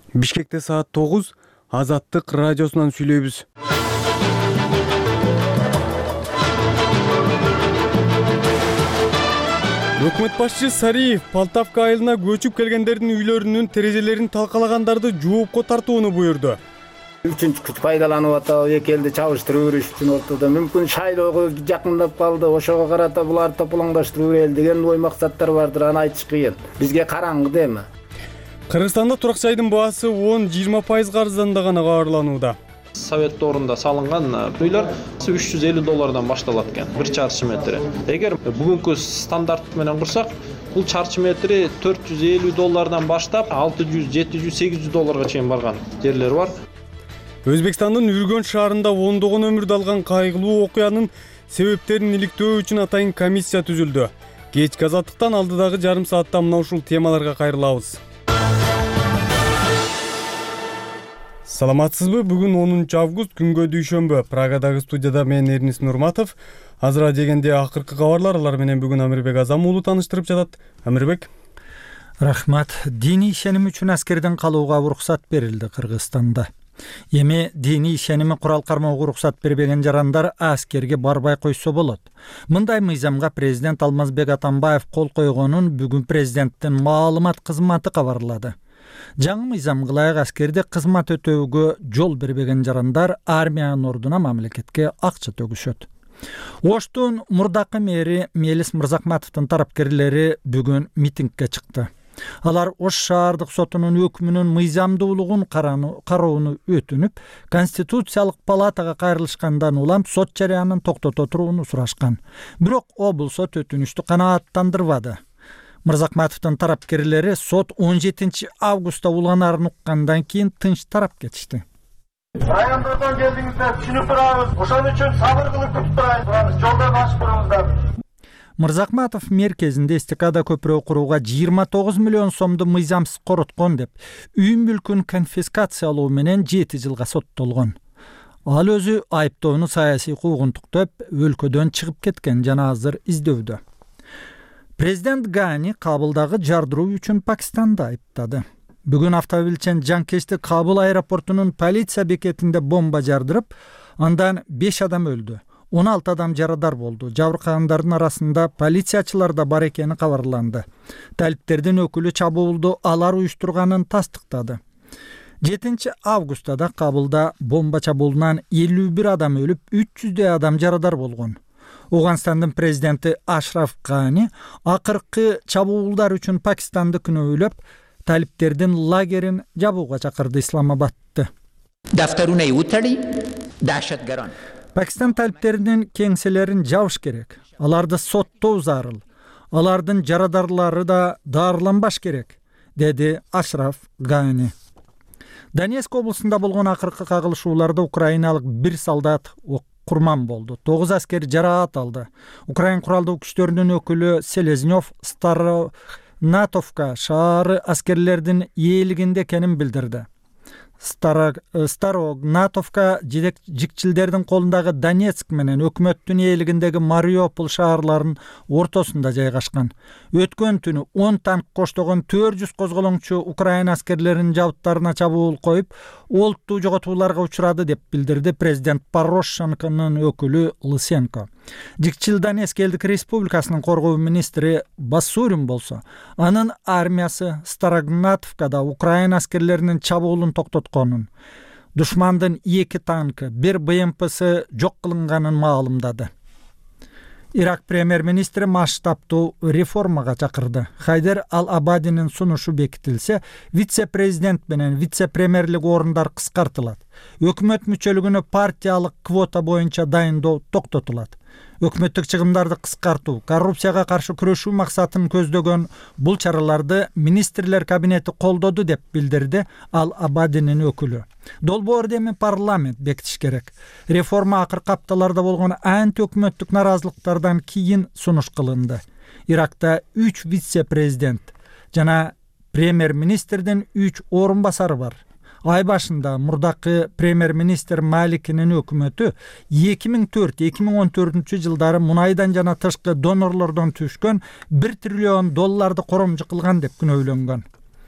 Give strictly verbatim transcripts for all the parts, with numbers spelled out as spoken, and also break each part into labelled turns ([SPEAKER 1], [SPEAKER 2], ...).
[SPEAKER 1] Бишкекте саат тогуз, Азаттык радиосунан сүйлөйбүз. Өкмөт башчы Сариев Полтавка айылына көчүп келгендердин үйлөрүнүн терезелерин талкалагандарды жоопко тартууну буйрду.
[SPEAKER 2] Үчүнчү күч пайдаланып атабы, эки элди чабыштырып жүрүш үчүн ортодо мүмкүн шайлоого жакындап калды, ошого карата булар тополоңдаштырып берели деген ой максаттар бардыр, аны айтыш кыйын. Бизге караңгы деми.
[SPEAKER 1] Кыргызстанда турак жайдын баасы он жыйырма пайызга арзандаганы кабарланууда.
[SPEAKER 3] Совет доорунда салынган үйлөр үч жүз элүү доллардан башталат экен бир чарчы метри. Эгер бүгүнкү стандарт менен курсак, бул чарчы метри төрт жүз элүү доллардан баштап алты жүз, жети жүз, сегиз жүз долларга чейин барган жерлер бар.
[SPEAKER 1] Өзбекстандын Үргөн шаарында ондогон өмүрдү алган кайгылуу окуянын себептерин иликтөө үчүн атайын комиссия түзүлдү. Кечки азаттыктан алдыдагы жарым саатта мына ушул темаларга кайрылабыз. Саламатсызбы? Бүгүн онунчу август, күнгө дүйшөмбү. Прагадагы студияда мен Эрнис Нурматов. Азыра дегенде акыркы кабарлар, алар менен бүгүн Амирбек Азам уулу таныштырып жатат. Амирбек.
[SPEAKER 4] Рахмат. Диний ишеним үчүн аскерден калууга уруксат берилди Кыргызстанда. Эми диний ишеними курал кармоого уруксат бербеген жарандар аскерге барбай койсо болот. Мындай мыйзамга президент Алмазбек Атамбаев кол койгонун бүгүн президенттин маалымат кызматы кабарлады. Жаңы мыйзамга ылайык аскерде кызмат өтөөгө жол бербеген жарандар армиянын ордуна мамлекетке акча төгүшөт. Оштун мурдакы мэри Мелис Мырзакматовдун тарапкерлери бүгүн митингге чыкты. Алар Ош шаардык сотунун өкүмүнүн мыйзамдуулугун кароону өтүнүп, Конституциялык палатага кайрылышкандан улам сот жарыянын токтото турууну сурашкан. Бирок облус сот өтүнүштү канааттандырбады. Мырзакматовдун тарапкерлери сот он жетинчи августта уланарын уккандан кийин тынч тарап кетишти.
[SPEAKER 5] Райондордон келдиңиздер, түшүнүп турабыз. Ошон үчүн сабыр кылып күтүп турабыз. Жолдо басып туруңуздар.
[SPEAKER 4] Мырзакматов мерkezinde эстакада көпүрө курууга жыйырма тогуз миллион сомду мыйзамсыз короткон деп, үй мүлкүн конфискациялоо менен жети жылга соттолгон. Ал өзү айыптоону саясий куугунтуктап, өлкөдөн чыгып кеткен жана азыр издөөдө. Президент Гани Кабылдагы жардыруу үчүн Пакистанды айыптады. Бүгүн автомобилчен жанкечти Кабыл аэропортунун полиция бекетинде бомба жардырып, андан беш адам өлдү. он алты адам жарадар болду. Жабыркагандардын арасында полициячылар да бар экени кабарланды. Талиптердин өкүлү чабуулду алар уюштурганын тастыктады. жетинчи августта да Кабылда бомба чабуулунан элүү бир адам өлүп, үч жүздөй адам жарадар болгон. Ауганстандын президенти Ашраф Гани акыркы чабуулдар үчүн Пакистанды күнөөлөп, талиптердин лагерин жабууга чакырды. Исламабадты.
[SPEAKER 6] Дафтаруна утали дашатгарон.
[SPEAKER 4] Пакистан талиптеринин кеңселерин жабыш керек. Аларды соттоо зарыл. Алардын жарадарлары да даарыланбаш керек, деди Ашраф Гани. Донецк облусунда болгон акыркы кагылышууларда украиналык бир солдат курман болду. тогуз аскер жараат алды. Украин куралдуу күчтөрүнүн өкүлү Селезнёв Старонатовка шаары аскерлердин ээлигинде экенин билдирди. Старонатовка жикчилдердин колундагы Донецк менен өкмөттүн ээлигиндеги Мариуполь шаарларынын ортосунда жайгашкан. Өткөн түнү он танк коштогон төрт жүз козголоңчу Украин аскерлеринин жабыттарына чабуул коюп, олуттуу жоготууларга учурады деп билдирди президент Порошенконун өкүлү Лысенко. Жикчил Донецк элдик республикасынын коргоо министри Басурин болсо, анын армиясы Старонатовкада Украин аскерлеринин чабуулун токтотконун, душмандын эки танкы, бир бэ эм пэси жок кылынганын маалымдады. Ирак премьер-министри масштабтуу реформага чакырды. Хайдер Ал-Абадинин сунушу бекитилсе, вице-президент менен вице-премьерлик орундар кыскартылат. Өкмөт мүчөлүгүнө партиялык квота боюнча дайындоо токтотулат. Өкмөттүк чыгымдарды кыскартуу, коррупцияга каршы күрөшүү максатын көздөгөн бул чараларды министрлер кабинети колдоду деп билдирди Ал-Абадинин өкүлү. Долбоорду эми парламент бекитиш керек. Реформа акыркы апталарда болгон анти өкмөттүк наразылыктардан кийин сунуш кылынды. Иракта үч вице-президент жана премьер-министрдин үч орун басары бар. Ай башында мурдакы премьер-министр Маликинин өкмөтү эки миң төрт эки миң он төртүнчү жылдары мунайдан жана тышкы донорлордон түшкөн бир триллион долларды коромжу кылган деп күнөөлөнгөн.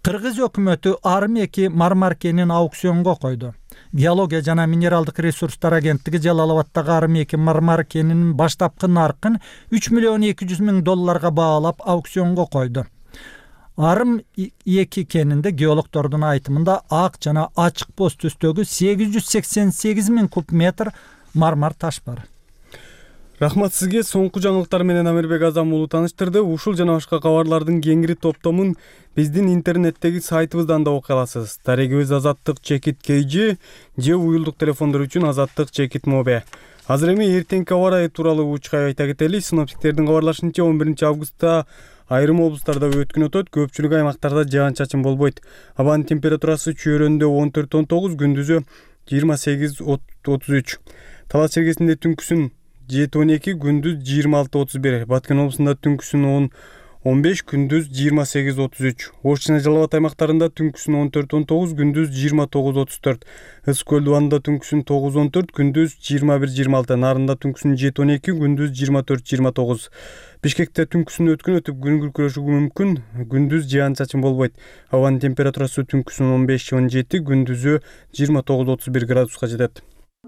[SPEAKER 4] Кыргыз өкмөтү Арым эки Мармар кенин аукционго койду. Геология жана минералдык ресурстар агенттиги Жалал-Абаддагы Арым эки Мармар кенинин баштапкы наркын үч миллион эки жүз миң долларга баалап аукционго койду. Арым эки кенинде геологдордун айтымында ак жана ачык боз түстөгү сегиз жүз сексен сегиз миң куб метр мармар таш бар.
[SPEAKER 1] Рахмат сизге. Соңку жаңылыктар менен Амирбек Азам уулу тааныштырды. Ушул жана башка кабарлардын кеңири топтомун биздин интернеттеги сайтыбыздан да окуй аласыз. Дарегибиз Азаттык Чекит Кейжи же уюлдук телефондор үчүн Азаттык Чекит Мобе. Азыр эми эртеңки аба ырайы тууралуу учкай айта кетели. Синоптиктердин кабарлашынча он биринчи августта айрым облустарда өткүн өтөт, көпчүлүк аймактарда жаан-чачын болбойт. Абанын температурасы чөйрөндө он төрт он тогуз, күндүзү жыйырма сегиз отуз үч. Талас чергесинде түнкүсүн жети он эки, күндүз жыйырма алты отуз бир. Баткен облусунда түнкүсүн он он беш, күндүз жыйырма сегиз отуз үч. Ош жана Жалал Абад аймактарында түнкүсүн он төрт он тогуз, күндүз жыйырма тогуз отуз төрт. Ысык көл дубанында түнкүсүн тогуз он төрт, күндүз жыйырма бир жыйырма алты. Нарында түнкүсүн жети он эки, күндүз жыйырма төрт жыйырма тогуз. Бишкекте түнкүсүн өткүн өтүп күн күркүрөшүгү мүмкүн, күндүз жаан-чачын болбойт. Абанын температурасы түнкүсүн он беш он жети, күндүзү жыйырма тогуз отуз бир градуска жетет.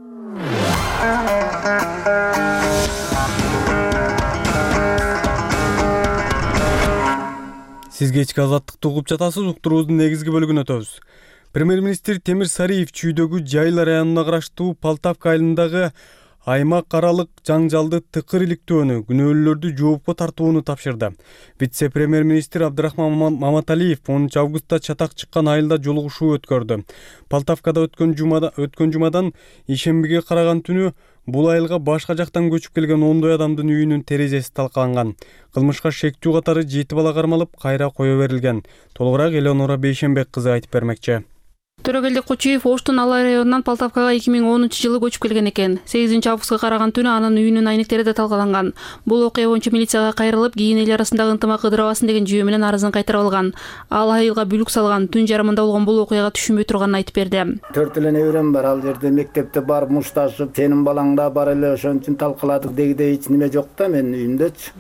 [SPEAKER 1] Сиз кечки азаттыкты угуп жатасыз. Уктуруубуздун негизги бөлүгүнө өтөбүз. Премьер-министр Темир Сариев чүйдөгү Жайыл районуна караштуу Полтавка айылындагы аймак аралык жаңжалды тыкыр иликтөөнү, күнөөлүүлөрдү жоопко тартууну тапшырды. Вице-премьер-министр Абдрахман Маматалиев онунчу августта чатак чыккан айылда жолугушуу өткөрдү. Полтавкада өткөн жумада өткөн жумадан ишембиге караган түнү бул айылга башка жактан көчүп келген ондой адамдын үйүнүн терезеси талкаланган. Кылмышка шектүү катары жети бала кармалып, кайра кое берилген. Толугураак Элеонора Бейшенбек кызы айтып бермекчи.
[SPEAKER 7] Төрөгелди Кучуев Оштун Алай районунан Полтавкага эки миң онунчу жылы көчүп келген экен. сегизинчи августка караган түнү анын үйүнүн айнектери да талкаланган. Бул окуя боюнча милицияга кайрылып, кийин эл арасындагы ынтымак кыдырабасын деген жүйө менен арызын кайтарып алган. Ал айылга бүлүк салган, түн жарымында болгон бул окуяга түшүнбөй турганын айтып берди.
[SPEAKER 2] Төрт эле неберем бар, ал жерде мектепте барып мушташып, сенин балаң да бар эле, ошон үчүн талкаладык дегидей эч неме жок да менин үйүмдөчү.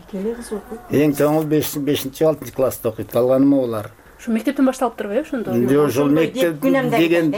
[SPEAKER 2] Эң чоңу бешинчи алтынчы класста окуйт, калганыма булар.
[SPEAKER 7] Ушу мектептен башталып турбайбы ошондо?
[SPEAKER 2] Жок, ошол мектеп деген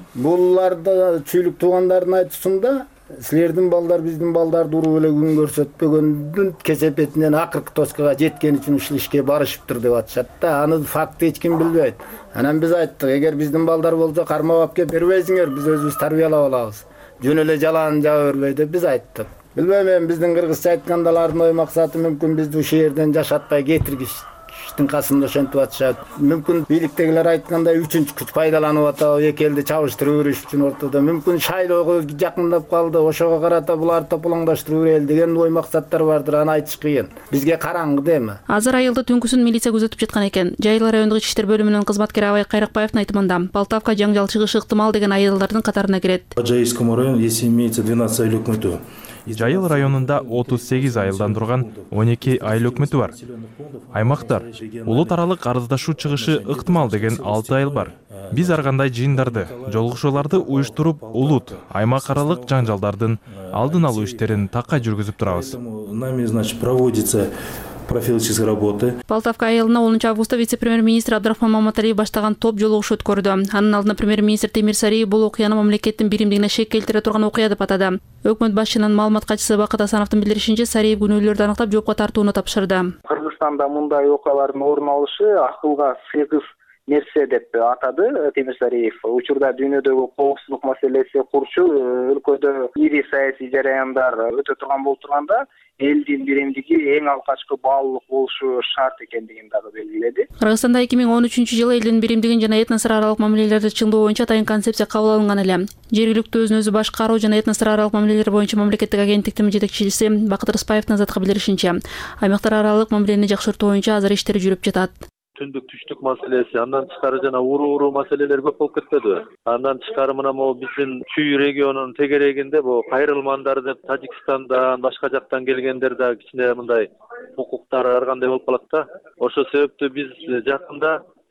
[SPEAKER 2] буларда чүйлүк туугандардын айтуусунда силердин балдар биздин балдарды уруп эле күн көрсөтпөгөндүн кесепетинен акыркы тоскага жеткен үчүн ушул ишке барышыптыр деп атышат да. Аны факты эч ким билбейт. Анан биз айттык, эгер биздин балдар болсо кармап алып келип бербейсиңер, биз өзүбүз тарбиялап алабыз. Жөн эле жалаан жаба бербей деп биз айттык. Билбейм, эми биздин кыргызча айтканда алардын ой максаты мүмкүн бизди ушул жерден жашатпай кетиргиш. Иштин касында ошентип атышат. Мүмкүн бийликтегилер айткандай үчүнчү күч пайдаланып атабы, эки элди чабыштырып бериш үчүн ортодо. Мүмкүн шайлоого жакындап калды, ошого карата буларды топулаңдаштырып берели деген ой максаттар бардыр, аны айтыш кыйын. Бизге караңгы деми.
[SPEAKER 7] Азыр айылды түнкүсүн милиция күзөтүп жаткан экен. Жайыл райондук ички иштер бөлүмүнүн кызматкери Абай Кайракбаевдин айтымында, Полтавка жаңжал чыгышы ыктымал деген айылдардын катарына кирет.
[SPEAKER 8] По Жайылскому району, если имеется двенадцать айыл өкмөтү.
[SPEAKER 9] Жайыл районунда отуз сегиз айылдан турган он эки айыл өкмөтү бар. Аймактар улут аралык арыздашуу чыгышы ыктымал деген алты айыл бар. Биз ар кандай жыйындарды, жолугушууларды уюштуруп, улут, аймак аралык жаңжалдардын алдын алуу иштерин такай жүргүзүп турабыз.
[SPEAKER 8] Нами, значит, проводится профилактические работы.
[SPEAKER 7] Полтавка айылына онунчу августта вице-премьер-министр Абдрахман Маматалиев баштаган топ жолугушуу өткөрдү. Анын алдында премьер-министр Темир Сариев бул окуяны мамлекеттин биримдигине шек келтире турган окуя деп атады. Өкмөт башчынын маалымат катчысы Бакыт Асановдун билдиришинче, Сариев күнөөлүүлөрдү аныктап жоопко тартууну тапшырды.
[SPEAKER 10] Кыргызстанда мындай окуялардын орун алышы акылга сыйгыз нерсе деп атады Темир Сариев. Учурда дүйнөдөгү коопсуздук маселеси курчу, өлкөдө ири саясий жараяндар өтө турган болуп турганда, элдин биримдиги эң алгачкы баалуулук болушу шарт экендигин дагы белгиледи.
[SPEAKER 7] Кыргызстанда эки миң он үчүнчү жылы элдин биримдигин жана этнос аралык мамилелерди чыңдоо боюнча атайын концепция кабыл алынган эле. Жергиликтүү өзүн өзү башкаруу жана этнос аралык мамилелер боюнча мамлекеттик агенттиктин жетекчиси Бакыт Рыспаевдин азаттыкка билдиришинче, аймактар аралык мамилени жакшыртуу боюнча азыр иштер жүрүп жатат.
[SPEAKER 11] Түндүк түштүк маселеси, андан тышкары жана уруу-уруу маселелер көп болуп кетпедиби? Андан тышкары мына могу биздин Чүй регионунун тегерегинде бу кайрылмандар деп Тажикстандан, башка жактан келгендер да кичине мындай укуктары ар кандай болуп калат да. Ошол себептүү биз жакында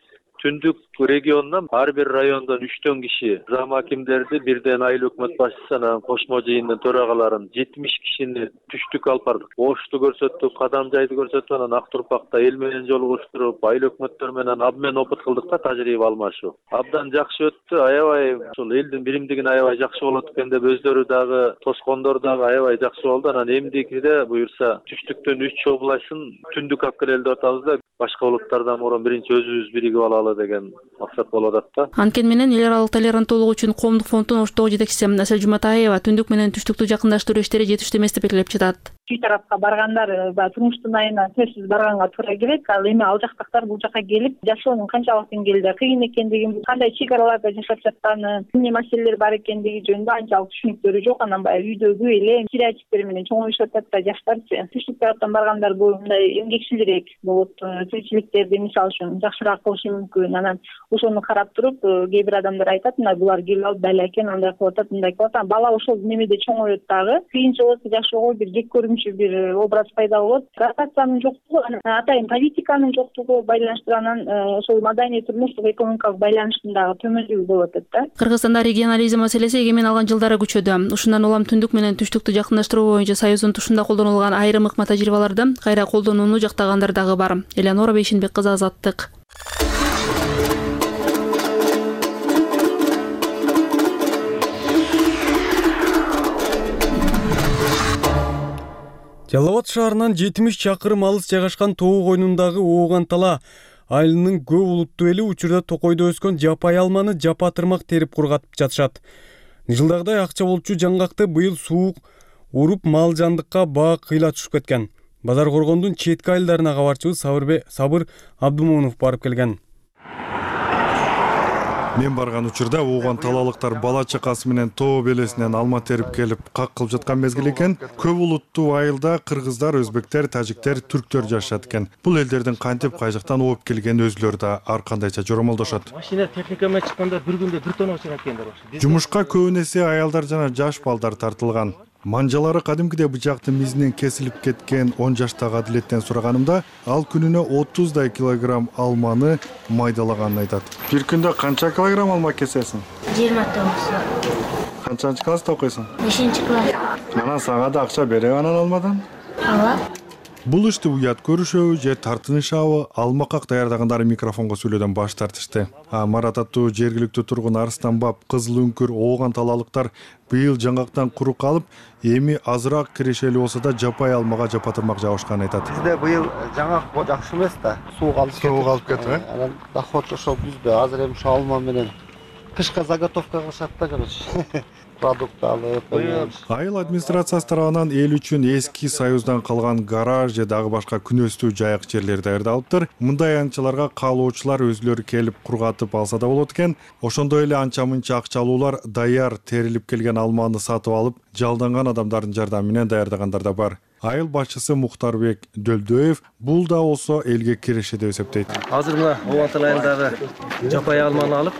[SPEAKER 11] түндүк регионунан ар бир райондон үчтөн киши зам акимдерди, бирден айыл өкмөт башчысы, анан кошмо жыйындын төрагаларын жетимиш кишини түштүк алып бардык. Ошту көрсөттүк, Кадамжайды көрсөтүп, анан Ак Турпакта эл менен жолугуштуруп, айыл өкмөттөр менен обмен опыт кылдык да, тажрыйба алмашуу. Абдан жакшы өттү, аябай ушул элдин биримдигин аябай жакшы болот экен деп өздөрү дагы, тоскондор дагы аябай жакшы болду. Анан эмдикиде буюрса түштүктөн үч областын түндүк алып келели деп атабыз да, башка улуттардан мурун биринчи өзүбүз биригип алалы деген максат болуп атат да.
[SPEAKER 7] Анткени менен эл аралык толеранттуулук үчүн коомдук фонддун Оштогу жетекчиси Асель Жуматаева түндүк менен түштүктү жакындаштыруу иштери жетиштүү эмес деп белгилеп жатат.
[SPEAKER 12] Чүй тарапка баргандар баягы турмуштун айына сөзсүз барганга туура келет. Ал эми ал жактактар бул жака келип жашоонун канчалык деңгээлде кыйын экендигин, кандай чек араларда жашап жатканын, эмне маселелер бар экендиги жөнүндө анчалык түшүнүктөрү жок. Анан баягы үйдөгү эле стереотиптер менен чоңоюшуп атат да жаштарчы. Түштүк тараптан баргандар бул мындай эмгекчилирээк болот. Тиричиликтерди мисалы үчүн жакшыраак кылышы мүмкүн. Анан ошону карап туруп, кээ бир адамдар айтат, мына булар келип алып дал экен, андай кылып атат, мындай кылып атат. Бала ошол немеде чоңоет дагы. Кыйынчылык жашоого бир жек көрүнүшү, бир образ пайда болот. Ротациянын жоктугу, атайын политиканын жоктугу байланыштырганан ошол маданий турмуштук экономикалык байланыштын дагы төмөндүгү болуп атат да.
[SPEAKER 7] Кыргызстанда регионализм маселеси эгемен алган жылдары күчөдү. Ушундан улам түндүк менен түштүктү жакындаштыруу боюнча Союздун тушунда колдонулган айрым ыкма тажрыйбаларды кайра колдонууну жактагандар дагы бар. Элеонора Бейшенбек кызы, Азаттык.
[SPEAKER 1] Жалал Абад шаарынан жетимиш чакырым алыс жайгашкан Тоо койнундагы Ооган Тала айылынын көп улуттуу эли учурда токойдо өскөн жапай алманы жапатырмак терип кургатып жатышат. Жылдагыдай акча болчу жаңгакты быйыл суук уруп мал жандыкка баа кыйла түшүп кеткен. Базар Коргондун четки айылдарына кабарчыбыз Сабыр Абдумонов барып келген.
[SPEAKER 13] Мен барган учурда Ооган талалыктар бала чакасы менен Тоо белесинен алма терип келип как кылып жаткан мезгил экен. Көп улуттуу айылда кыргыздар, өзбектер, тажиктер, түрктөр жашашат экен. Бул элдердин кантип кай жактан ооп келгени өзүлөрү да ар кандайча жоромолдошот.
[SPEAKER 14] Машина техника менен чыкканда бир күндө бир тонна машина экендер.
[SPEAKER 13] Жумушка көбүн эсе аялдар жана жаш балдар тартылган. Манжалары кадимкидей бычактын мизинен кесилип кеткен он жаштагы Адилеттен сураганымда, ал күнүнө отуздай килограмм алманы майдалаганын айтат. Бир күндө канча килограмм алма кесесиң?
[SPEAKER 15] жыйырма тогуз.
[SPEAKER 13] Канчанчы класста окуйсуң?
[SPEAKER 15] бешинчи класс.
[SPEAKER 13] Анан сага да акча береби анан алмадан?
[SPEAKER 15] Ооба.
[SPEAKER 13] Бул ишти уят көрүшөбү же тартынышабы, алма как даярдагандары микрофонго сүйлөөдөн баш тартышты. А Марат аттуу жергиликтүү тургун Арыстанбап, Кызыл үңкүр, Ооган талалыктар быйыл жаңгактан куру калып, эми азыраак кирешели болсо да жапай алмага жапатырмак жабышканын айтат.
[SPEAKER 16] Бизде быйыл жаңгак жакшы эмес да, суук алып кетти.
[SPEAKER 13] Суук алып кетти, э?
[SPEAKER 16] Анан доход ошол бүздө. Азыр эми ошо алма менен кышка заготовка кылышат да, короче. Продукт алып.
[SPEAKER 13] Айыл администрациясы тарабынан эл үчүн эски Союздан калган гараж же дагы башка күнөстүү жайык жерлер даярдалыптыр. Мындай аңчыларга каалоочулар өзүлөрү келип кургатып алса да болот экен. Ошондой эле анча-мынча акчалуулар даяр терилип келген алманы сатып алып, жалданган адамдардын жардамы менен даярдагандар да бар. Айыл башчысы Мухтарбек Дөлдөев бул да болсо элге киреше деп эсептейт.
[SPEAKER 14] Азыр мына Ооган Тала айылындагы жапай алманы алып,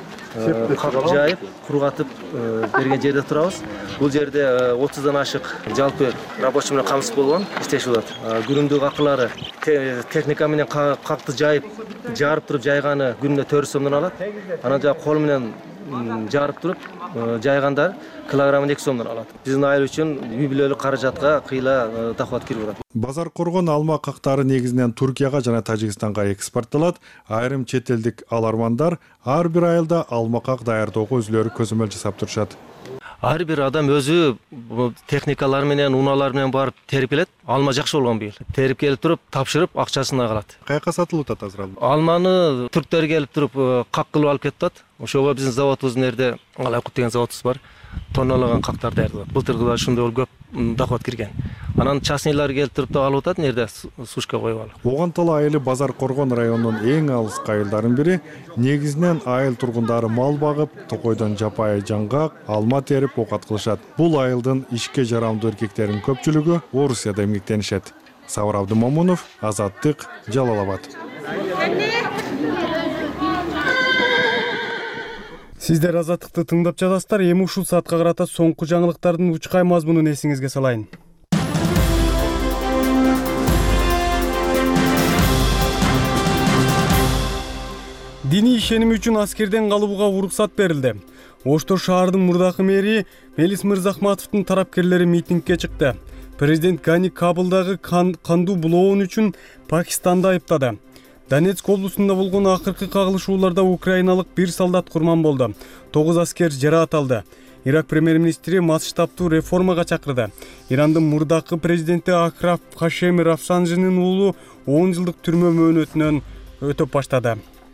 [SPEAKER 14] кап жайып, кургатып берген жерде турабыз. Бул жерде отуздан ашык жалпы рабочий менен камсыз болгон иштешип атат. Күнүмдүк акылары техника менен капты жайып, жарып туруп жайганы күнүнө төрт сомдон алат. Анан жа кол менен жарып туруп жайгандар килограммын эки сомдон алат. Биздин айыл үчүн үй бүлөлүк каражатка кыйла доход кирип атат.
[SPEAKER 13] Базар Коргон алма кактары негизинен Туркияга жана Тажикстанга экспортталат. Айрым чет элдик алармандар ар бир айылда алма как даярдоого өзүлөрү көзөмөл жасап турушат.
[SPEAKER 14] Ар бир адам өзү техникалар менен, унаалар менен барып терип келет. Алма жакшы болгон быйыл. Терип келип туруп, тапшырып, акчасын алат.
[SPEAKER 13] Каяка сатылып атат азыр алма?
[SPEAKER 14] Алманы түрктөр келип туруп, как кылып алып кетип атат. Ошого биздин заводубуздун жерде Алайкут деген заводубуз бар. Тонналаган кактар даярдалат. Былтыргыда ушундай болуп көп доход кирген. Анан частныйлар келип туруп да алып атат, нерде сушка коюп алып.
[SPEAKER 13] Ооган Тала айылы Базар Коргон районунун эң алыс айылдардын бири. Негизинен айыл тургундары мал багып, токойдон жапай жаңгак, алма терип окат кылышат. Бул айылдын ишке жарамдуу эркектеринин көпчүлүгү Орусияда эмгектенишет. Сабыр Абдумомунов, Азаттык, Жалал Абад.
[SPEAKER 1] Сиздер Азаттыкты тыңдап жатасыздар. Эми ушул саатка карата соңку жаңылыктардын учкай мазмунун эсиңизге салайын. Диний ишеним үчүн аскерден калууга уруксат берилди. Ошто шаардын мурдакы мэри Мелис Мырзахматовдун тарапкерлери митингге чыкты. Президент Гани Кабылдагы кандуу булоон үчүн Пакистанды айыптады. Донецк облусунда болгон акыркы кагылышууларда украиналык бир солдат курман болду. тогуз аскер жараат алды. Ирак премьер-министри масштабтуу реформага чакырды. Ирандын мурдакы президенти Акраф Хашеми Рафсанжинин уулу он жылдык түрмө мөөнөтүнөн өтөп баштады.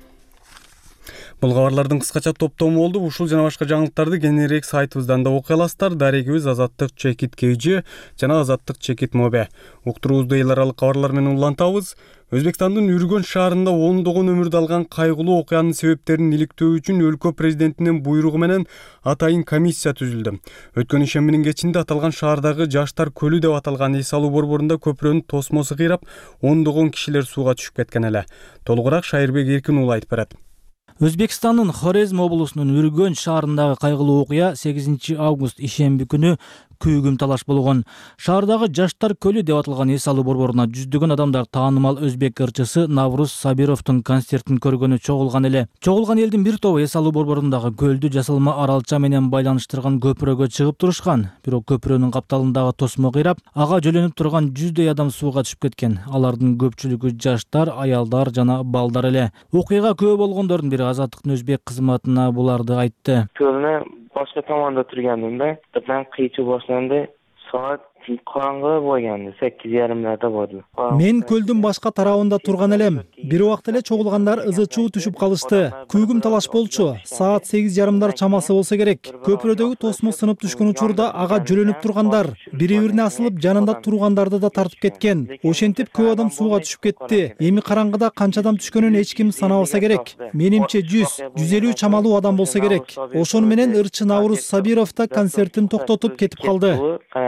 [SPEAKER 1] Бул кабарлардын кыскача топтому болду. Ушул жана башка жаңылыктарды кененирээк сайтыбыздан да окуй аласыздар. Дарегибиз Азаттык Чекит Кейжи жана Азаттык Чекит Мобе. Уктуруубузду эл аралык кабарлар менен улантабыз. Өзбекстандын Үргөн шаарында ондогон өмүрдү алган кайгылуу окуянын себептерин иликтөө үчүн өлкө президентинин буйругу менен атайын комиссия түзүлдү. Өткөн ишембинин кечинде аталган шаардагы Жаштар көлү деп аталган эс алуу борборунда көпүрөнүн тосмосу кыйрап, ондогон кишилер сууга түшүп кеткен эле. Толугураак Шайырбек Эркин уулу айтып берет.
[SPEAKER 17] Өзбекстандын Хорезм облусунун Үргөн шаарындагы кайгылуу окуя сегизинчи август ишемби күнү күйгүм талаш болгон. Шаардагы Жаштар көлү деп аталган эс алуу борборуна жүздөгөн адамдар таанымал өзбек ырчысы Навруз Сабировдун концертин көргөнү чогулган эле. Чогулган элдин бир тобу эс алуу борборундагы көлдү жасалма аралча менен байланыштырган көпүрөгө чыгып турушкан. Бирок көпүрөнүн капталындагы тосмо кыйрап, ага жөлөнүп турган жүздөй адам сууга түшүп кеткен. Алардын көпчүлүгү жаштар, аялдар жана балдар эле. Окуяга күбө болгондордун бири Азаттыктын өзбек кызматына буларды айтты.
[SPEAKER 18] Başka tamamda turgandımda birden kıyıcı başlandı. Saat караңгы болгон, сегиз жарымдарда болду.
[SPEAKER 17] Мен көлдүн башка тарабында турган элем. Бир убакта эле чогулгандар ызы-чуу түшүп калышты. Күйгүм талаш болчу. Саат сегиз жарымдар чамасы болсо керек. Көпүрөдөгү тосмо сынып түшкөн учурда ага жөлөнүп тургандар, бири-бирине асылып жанында тургандарды да тартып кеткен. Ошентип көп адам сууга түшүп кетти. Эми караңгыда канча адам түшкөнүн эч ким санабаса керек. Менимче жүз, жүз элүү чамалуу адам болсо керек. Ошону менен ырчы Навруз Сабиров да концертин токтотуп кетип калды.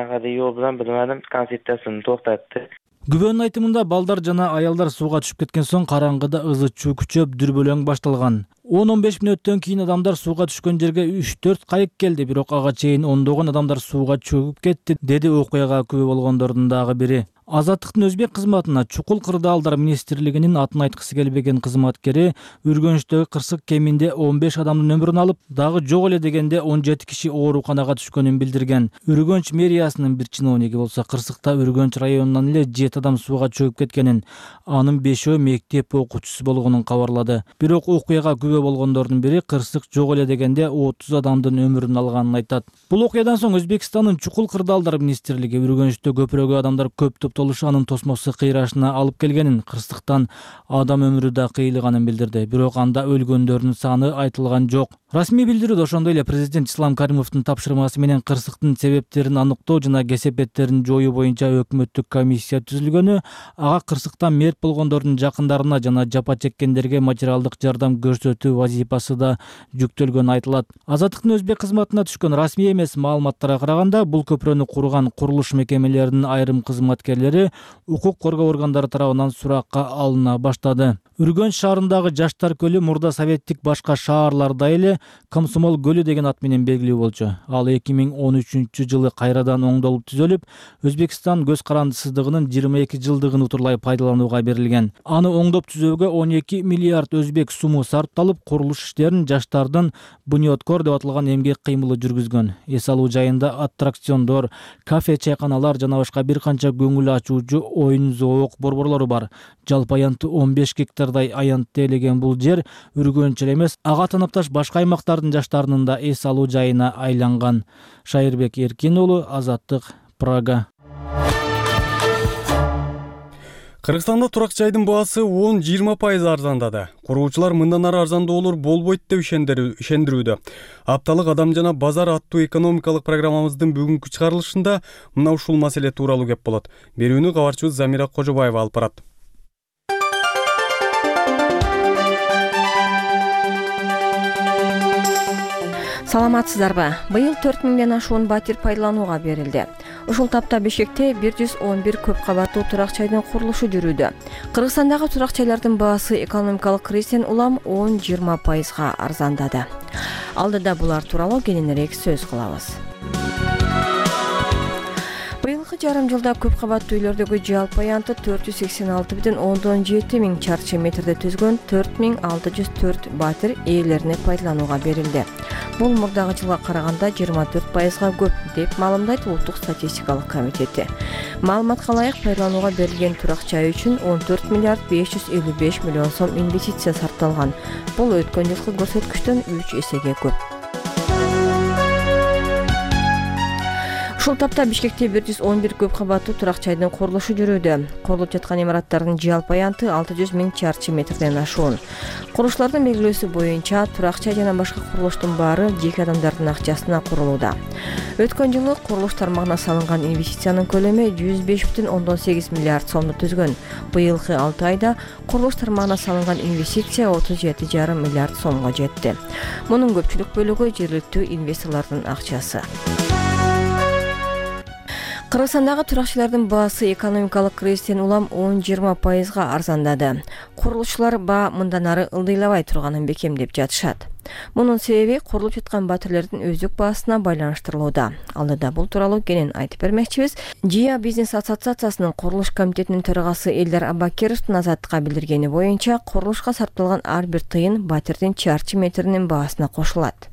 [SPEAKER 18] Bilmedim konsertasını to'xtatdi.
[SPEAKER 17] Күбөнүн айтымында балдар жана аялдар сууга түшүп кеткен соң караңгыда ызы-чуу күчөп дүрбөлөң башталган. он он беш мүнөттөн кийин адамдар сууга түшкөн жерге үч төрт кайык келди, бирок ага чейин ондогон адамдар сууга чөгүп кетти, деди окуяга күбө болгондордун дагы бири. Азаттыктын өзбек кызматына чукул кырдаалдар министрлигинин атын айткысы келбеген кызматкери Үргөнчтөгү кырсык кеминде он беш адамдын өмүрүн алып, дагы жок эле дегенде он жети киши ооруканага түшкөнүн билдирген. Үргөнч мэриясынын бир чиновниги болсо кырсыкта Үргөнч районунан эле жети адам сууга чөгүп кеткенин, анын бешөө мектеп окуучусу болгонун кабарлады. Бирок окуяга күбө болгондордун бири кырсык жок эле дегенде отуз адамдын өмүрүн алганын айтат. Бул окуядан соң Өзбекстандын чукул кырдаалдар министрлиги Үргөнчтө көпүрөгө адамдар көп топтолушанын тосмосу кыйрашына алып келгенин, кырсыктан адам өмүрү да кыйылганын билдирди. Бирок анда өлгөндөрдүн саны айтылган жок. Расмий билдирүүдө ошондой эле президент Ислам Каримовдун тапшырмасы менен кырсыктын себептерин аныктоо жана кесепеттерин жоюу боюнча өкмөттүк комиссия түзүлгөнү, ага кырсыктан мерт болгондордун жакындарына жана жапа чеккендерге материалдык жардам көрсөтүү вазифасы да жүктөлгөнү айтылат. Азаттыктын өзбек кызматына түшкөн расмий эмес маалыматтарга караганда, бул көпүрөнү курган курулуш мекемелеринин айрым кызматкерлери укук коргоо органдары тарабынан суракка алына баштады. Үргөнч шаарындагы Жаштар көлү мурда советтик башка шаарларда эле Комсомол көлү деген ат менен белгилүү болчу. Ал эки миң он үчүнчү жылы кайрадан оңдолуп түзөлүп, Өзбекстан көз карандысыздыгынын жыйырма эки жылдыгын утурлай пайдаланууга берилген. Аны оңдоп түзөөгө он эки миллиард өзбек суму сарпталып, курулуш иштерин Жаштардын Буньоткор деп аталган эмгек кыймылы жүргүзгөн. Эс алуу жайында аттракциондор, кафе, чайканалар жана башка бир канча көңүл ачуучу оюн зоок борборлору бар. Жалпы аянты он беш гектардай аянт тейлеген бул жер Үргөнч эле эмес, ага танапташ башка аймактардын жаштарынын да эс алуу жайына айланган. Шайырбек Эркин уулу, Азаттык, Прага.
[SPEAKER 1] Кыргызстанда турак жайдын баасы он жыйырма пайыз арзандады. Куруучулар мындан ары арзандоолор болбойт деп ишендирүүдө. Апталык адам жана базар аттуу экономикалык программабыздын бүгүнкү чыгарылышында мына ушул маселе тууралуу кеп болот. Берүүнү кабарчыбыз Замира Кожобаева алып барат.
[SPEAKER 19] Саламатсыздарбы? Быйыл төрт миңден ашуун батир пайдаланууга берилди. Ушул тапта Бишкекте бир жүз он бир көп кабаттуу турак жайдын курулушу жүрүүдө. Кыргызстандагы турак жайлардын баасы экономикалык кризистен улам он жыйырма пайызга арзандады. Алдыда булар тууралуу кененирээк сөз кылабыз. Быйылкы алты жарым жылда көп кабаттуу үйлөрдөгү жалпы аянты төрт жүз сексен алты бүтүн ондон жети миң чарчы метрди түзгөн төрт миң алты жүз төрт батир ээлерине пайдаланууга берилди. Бул мурдагы жылга караганда жыйырма төрт пайызга көп деп маалымдайт Улуттук статистикалык комитети. Маалыматка ылайык пайдаланууга берилген турак жай үчүн он төрт миллиард беш жүз элүү беш миллион сом инвестиция сарпталган. Бул өткөн жылкы көрсөткүчтөн үч эсеге көп. Ушул тапта Бишкекте бир жүз он бир көп кабаттуу турак жайдын курулушу жүрүүдө. Курулуп жаткан имараттардын жалпы аянты алты жүз миң чарчы метрден ашуун. Курулуштардын белгилөөсү боюнча турак жай жана башка курулуштун баары жеке адамдардын акчасына курулууда. Өткөн жылы курулуш тармагына салынган инвестициянын көлөмү жүз беш бүтүн ондон сегиз миллиард сомду түзгөн. Быйылкы алты айда курулуш тармагына салынган инвестиция отуз жети жарым миллиард сомго жетти. Мунун көпчүлүк бөлүгү жергиликтүү инвесторлордун акчасы. Кыргызстандагы туракчылардын баасы экономикалык кризистен улам он жыйырма пайызга арзандады. Курулушчулар баа мындан ары ылдыйлабай турганын бекемдеп жатышат. Мунун себеби курулуп жаткан батирлердин өздүк баасына байланыштырылууда. Алдыда бул тууралуу кенен айтып бермекчибиз. ЖИА бизнес ассоциациясынын курулуш комитетинин төрагасы Элдар Абакировдун Азаттыкка билдиргени боюнча, курулушка сарпталган ар бир тыйын батирдин чарчы метринин баасына кошулат.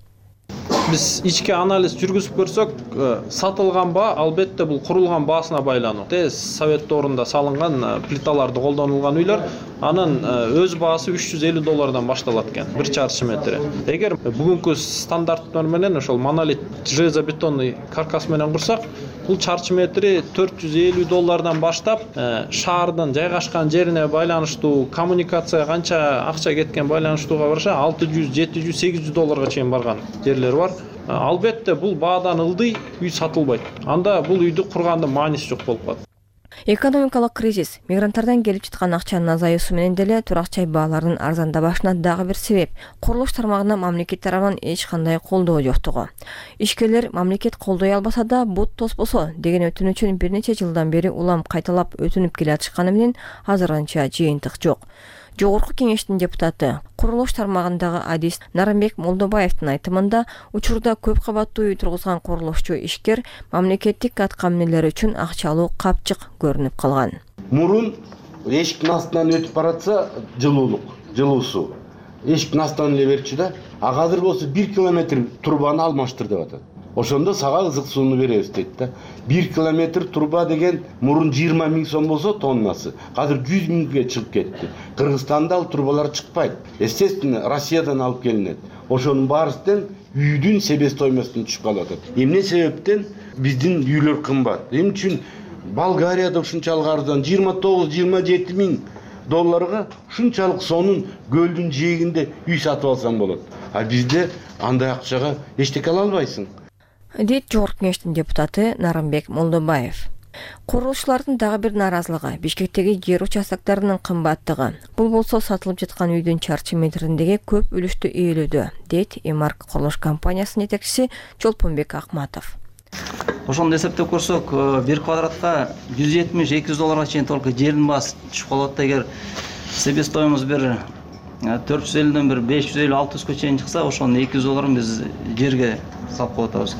[SPEAKER 3] Биз ички анализ жүргүзүп көрсөк, сатылган баа албетте бул курулган баасына байлануу. Совет доорунда салынган плиталарды колдонулган үйлөр, анын өз баасы үч жүз элүү доллардан башталат экен бир чарчы метри. Эгер бүгүнкү стандарттар менен ошол монолит железобетонный каркас менен курсак, бул чарчы метри төрт жүз элүү доллардан баштап, шаардын жайгашкан жерине байланыштуу, коммуникация канча акча кеткен байланыштууга барыша алты жүз, жети жүз, сегиз жүз долларга чейин барган жерлер бар. Албетте бул баадан ылдый үй сатылбайт. Анда бул үйдү кургандын мааниси жок болуп калат.
[SPEAKER 19] Экономикалык кризис, мигранттардан келип жаткан акчанын азаюусу менен деле турак жай бааларынын арзандабашына дагы бир себеп. Курулуш тармагына мамлекет тарабынан эч кандай колдоо жоктугу. Ишкерлер мамлекет колдой албаса да бут тоспосо деген өтүнүчүн бир нече жылдан бери улам кайталап өтүнүп келе жатышканы менен азырынча жыйынтык жок. Жогорку кеңештин депутаты, курулуш тармагындагы адис Нарымбек Молдобаевдин айтымында, учурда көп кабаттуу үй тургузган курулушчу ишкер мамлекеттик аткаминелер үчүн акча алуу капчык көрүнүп калган.
[SPEAKER 20] Мурун эшиктин астынан өтүп баратса жылуулук, жылуу суу. Эшиктин астынан эле берчү да, а азыр болсо бир километр турбаны алмаштыр деп атат. Ошондо сага ызык сууну беребиз дейт да. бир километр турба деген мурун жыйырма миң сом болсо тоннасы, азыр жүз миңге чыгып кетти. Кыргызстанда ал турбалар чыкпайт. Естественно, Россиядан алып келинет. Ошонун баарысынан үйдүн себестоимостун түшүп калып атат. Эмне себептен биздин үйлөр кымбат? Эмне үчүн Болгарияда ушунчалык арзан жыйырма тогуз жыйырма жети миң долларга ушунчалык сонун көлдүн жээгинде үй сатып алсаң болот. А бизде андай акчага эчтеке ала албайсың.
[SPEAKER 19] Дейт Жогорку кеңештин депутаты Нарымбек Молдобаев. Курулушчулардын дагы бир нааразылыгы Бишкектеги жер участоктарынын кымбаттыгы. Бул болсо сатылып жаткан үйдүн чарчы метриндеги көп үлүштү ээлөөдө, дейт Эмарк курулуш компаниясынын жетекчиси Жолпонбек Акматов.
[SPEAKER 21] Ошондо эсептеп көрсөк, бир квадратка жүз жетимиш эки жүз долларга чейин только жердин баасы түшүп калат. Эгер себестоимост бир төрт жүз элүүдөн бир беш жүз элүү алты жүзгө чейин чыкса, ошонун эки жүз долларын биз жерге салып коюп атабыз.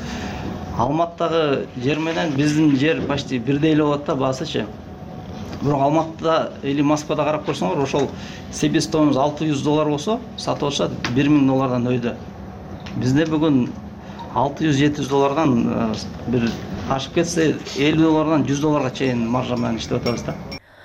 [SPEAKER 21] Алматыдагы жер менен биздин жер почти бирдей эле болот да баасычы. Бирок Алматыда или Москвада карап көрсөңөр, ошол себестоимост алты жүз доллар болсо, сатып алышат бир миң доллардан өйдө. Бизде бүгүн алты жүз жети жүз доллардан бир ашып кетсе элүү доллардан жүз долларга чейин маржа менен иштеп атабыз да.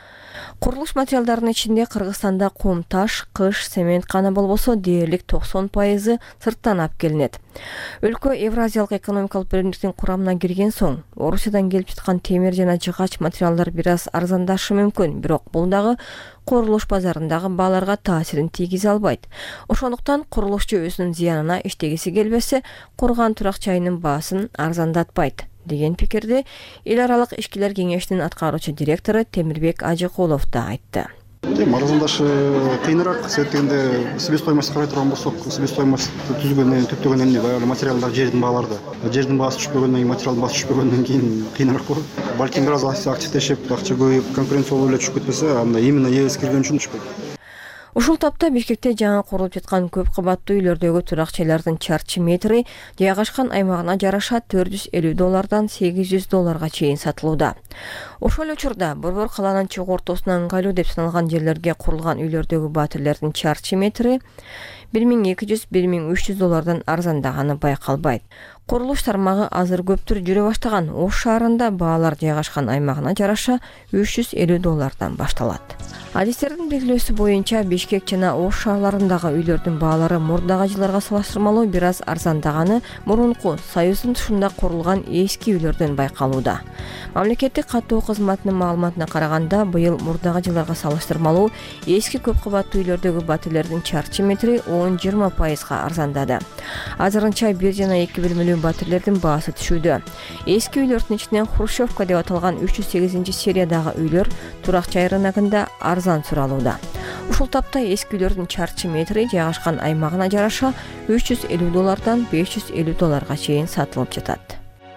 [SPEAKER 19] Курулуш материалдарынын ичинде Кыргызстанда кум, таш, кыш, цемент каны болбосо дээрлик токсон пайызы сырттан алып келинет. Өлкө Евразиялык экономикалык биримдиктин курамына кирген соң, Орусиядан келип жаткан темир жана жыгач материалдар бир аз арзандашы мүмкүн, бирок бул дагы курулуш базарындагы бааларга таасирин тийгизе албайт. Ошондуктан курулушчу өзүнүн зыянына иштегиси келбесе, курган турак жайынын баасын арзандатпайт деген пикирди эл аралык ишкерлер кеңешинин аткаруучу директору Темирбек Ажыкулов да айтты.
[SPEAKER 22] Арзандашы кыйыныраак, себептегенде себестоимост карай турган болсок, себестоимост түзгөндөн түптөгөн эмне баягы материалдар, жердин бааларды. Жердин баасы түшпөгөндөн кийин, материалдын баасы түшпөгөндөн кийин кыйыныраак болот. Балким бир аз активдешип, акча көбөйүп, конкуренция болуп эле түшүп кетпесе, анда именно эбес кирген үчүн түшпөйт.
[SPEAKER 19] Ушул тапта Бишкекте жаңы курулуп жаткан көп кабаттуу үйлөрдөгү турак-жайлардын чарчы метри жайгашкан аймагына жараша төрт жүз элүү доллардан сегиз жүз долларга чейин сатылууда. Ошол эле учурда Борбор калаанын чок ортосуна ыңгайлуу деп саналган жерлерге курулган үйлөрдөгү батирлердин чарчы метри бир миң эки жүз — бир миң үч жүз доллардан арзандаганы байкалбайт. Курулуш тармагы азыр көптүр жүрө баштаган Ош шаарында баалар жайгашкан аймагына жараша үч жүз элүү доллардан башталат. Адистердин белгилөөсү боюнча Бишкек жана Ош шаарларындагы үйлөрдүн баалары мурдагы жылдарга салыштырмалуу бир аз арзандаганы мурунку Союздун тушунда курулган эски үйлөрдөн байкалууда. Мамлекеттик каттоо кызматынын маалыматына караганда, быйыл мурдагы жылдарга салыштырмалуу эски көп кабаттуу үйлөрдөгү батирлердин чарчы метри он — жыйырма пайызга арзандады. Азырынча бир жана эки бөлмөлүү батирлердин баасы түшүүдө. Эски үйлөрдүн ичинен Хрущевка деп аталган үч жүз сегизинчи сериядагы үйлөр турак-жай рыногунда арзан суралууда. Ушул тапта эски үйлөрдүн чарчы метри жайгашкан аймагына жараша үч жүз элүү доллардан беш жүз элүү долларга чейин сатылып жатат.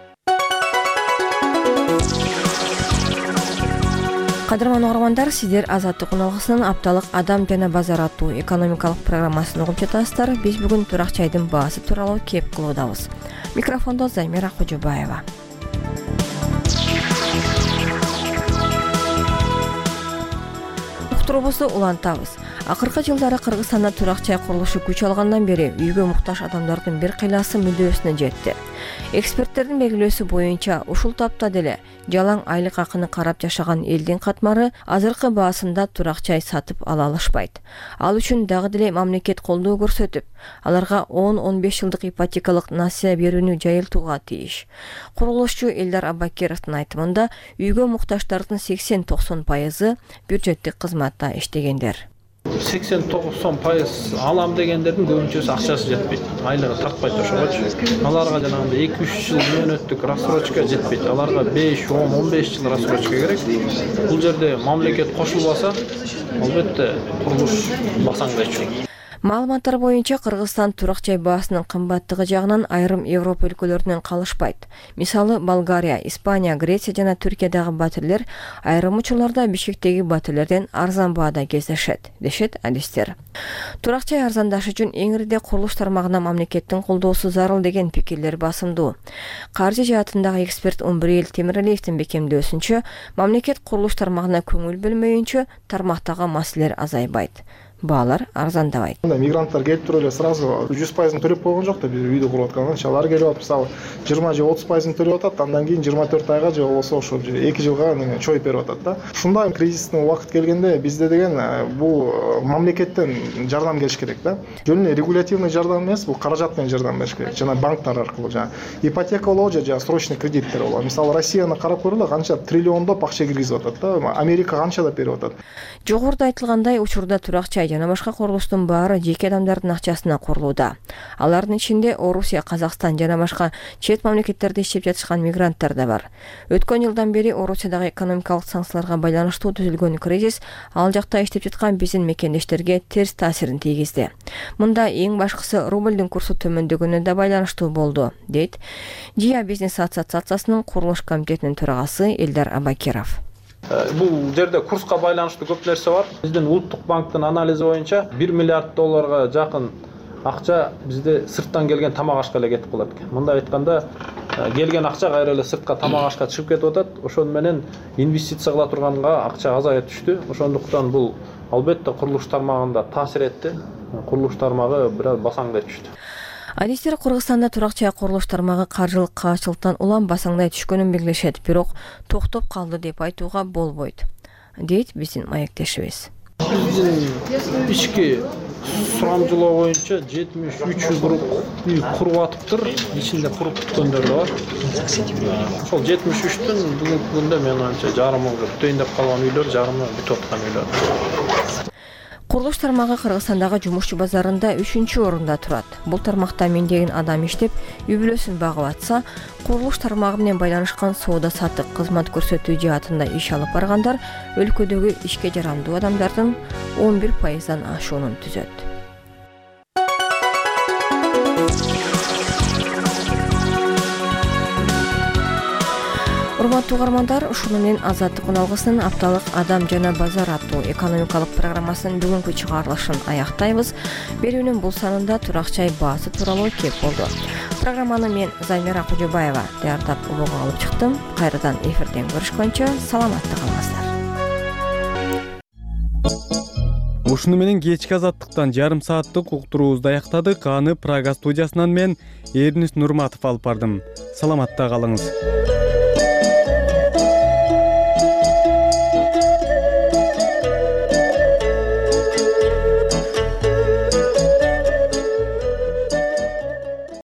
[SPEAKER 19] Кадырман угармандар, сиздер Азаттык уналгысынын апталык Адам жана базар аттуу экономикалык программасын угуп жатасыздар. Биз бүгүн турак-жайдын баасы тууралуу кеп кылуудабыз. Микрофондо Замира Кожобаева. Уктурубузду улантабыз. Акыркы жылдары Кыргызстанда турак-жай курулушу күч алгандан бери үйгө муктаж адамдардын бир кыйласы мүдөөсүнө жетти. Эксперттердин белгилөөсү боюнча, ушул тапта деле жалаң айлык акыны карап жашаган элдин катмары азыркы баасында турак-жай сатып ала алышпайт. Ал үчүн дагы деле мамлекет колдоо көрсөтүп, аларга он — он беш жылдык ипотекалык насыя берүүнү жайылтууга тийиш. Курулушчу Элдар Абакировдун айтымында, үйгө муктаждардын сексен — токсон пайызы бюджеттик кызматта иштегендер.
[SPEAKER 3] сексен токсон пайыз алам дегендердин көбүнчөсү акчасы жетпейт. Айлыгы тартпайт ошогочу. Аларга жанагындай эки үч жыл мөөнөттүк рассрочка жетпейт. Аларга беш — он — он беш жыл рассрочка керек. Бул жерде мамлекет кошулбаса, албетте курулуш басаңдайчу.
[SPEAKER 19] Маалыматтар боюнча Кыргызстан турак-жай баасынын кымбаттыгы жагынан айрым Европа өлкөлөрүнөн калышпайт. Мисалы, Болгария, Испания, Греция жана Түркиядагы батирлер айрым учурларда Бишкектеги батирлерден арзан баада кездешет, дешет адистер. Турак-жай арзандашы үчүн эң ирде курулуш тармагына мамлекеттин колдоосу зарыл деген пикирлер басымдуу. Каржы жаатындагы эксперт Умбриел Темиралиевдин бекемдөөсүнчө, мамлекет курулуш тармагына көңүл бөлмөйүнчө тармактагы маселелер азайбайт. Баалар арзандабайт.
[SPEAKER 5] Мигранттар келип туруп эле сразу жүз пайызын төлөп койгон жок да, биз үйдү куруп атканда. Алар келип атып, мисалы, жыйырма же отуз пайызын төлөп атат, андан кийин жыйырма төрт айга же болбосо ошо эки жылга чоюп берип атат да. Ушундай кризистин убакыт келгенде бизде деген бул мамлекеттен жардам келиш керек да. Жөн эле регулятивный жардам эмес, бул каражат менен жардам бериш керек. Жана банктар аркылуу жана ипотека болобу же жана срочный кредиттер болобу. Мисалы, Россияны карап көрөлү, канча триллиондоп акча киргизип атат да. Америка канчалап берип атат.
[SPEAKER 19] Жогоруда айтылгандай, учурда турак-жай жана башка курулуштун баары жеке адамдардын акчасына курулууда. Алардын ичинде Орусия, Казакстан жана башка чет мамлекеттерде иштеп жатышкан мигранттар да бар. Өткөн жылдан бери Орусиядагы экономикалык санкцияларга байланыштуу түзүлгөн кризис ал жакта иштеп жаткан биздин мекендештерге терс таасирин тийгизди. Мында эң башкысы рубльдин курсу төмөндөгөнүнө да байланыштуу болду, дейт Жия бизнес ассоциациясынын курулуш комитетинин төрагасы Элдар Абакиров.
[SPEAKER 3] Бул жерде курска байланыштуу көп нерсе бар. Биздин Улуттук банктын анализи боюнча бир миллиард долларга жакын акча бизде сырттан келген тамак ашка эле кетип калат экен. Мындай айтканда, келген акча кайра эле сыртка тамак ашка чыгып кетип атат. Ошон менен инвестиция кыла турганга акча азайып түштү. Ошондуктан бул албетте курулуш тармагында таасир этти. Курулуш тармагы бир аз басаңдай түштү.
[SPEAKER 19] Адистер Кыргызстанда турак-жай курулуш тармагы каржылык каачылыктан улам басаңдай түшкөнүн белгилешет, бирок токтоп калды деп айтууга болбойт, дейт биздин маектешибиз.
[SPEAKER 3] Биздин ички сурамжылоо боюнча жетимиш үч үй куруп атыптыр, ичинде куруп бүткөндөр да бар. Ошол жетимиш үчтүн бүгүнкү күндө мен оюмча жарымы бүтөйүн деп калган үйлөр, жарымы бүтүп аткан үйлөр.
[SPEAKER 19] Курулуш тармагы Кыргызстандагы жумушчу базарында үчүнчү орунда турат. Бул тармакта миңдеген адам иштеп, үй бүлөсүн багып атса, курулуш тармагы менен байланышкан соода саттык кызмат көрсөтүү жаатында иш алып баргандар өлкөдөгү ишке жарамдуу адамдардын он бир пайыздан ашуунун түзөт. урматтуу угармандар, ушуну менен Азаттык үналгысынын апталык Адам жана базар аттуу экономикалык программасынын бүгүнкү чыгарылышын аяктайбыз. Берүүнүн бул санында турак чай баасы тууралуу кеп болду. Программаны мен Замира Кужубаева даярдап улууга алып чыктым. Кайрадан эфирден көрүшкөнчө саламатта калыңыздар.
[SPEAKER 1] Ушуну менен кечки Азаттыктан жарым сааттык уктуруубузду аяктадык. Аны Прага студиясынан мен Эрнис Нурматов алып бардым. Саламатта калыңыз.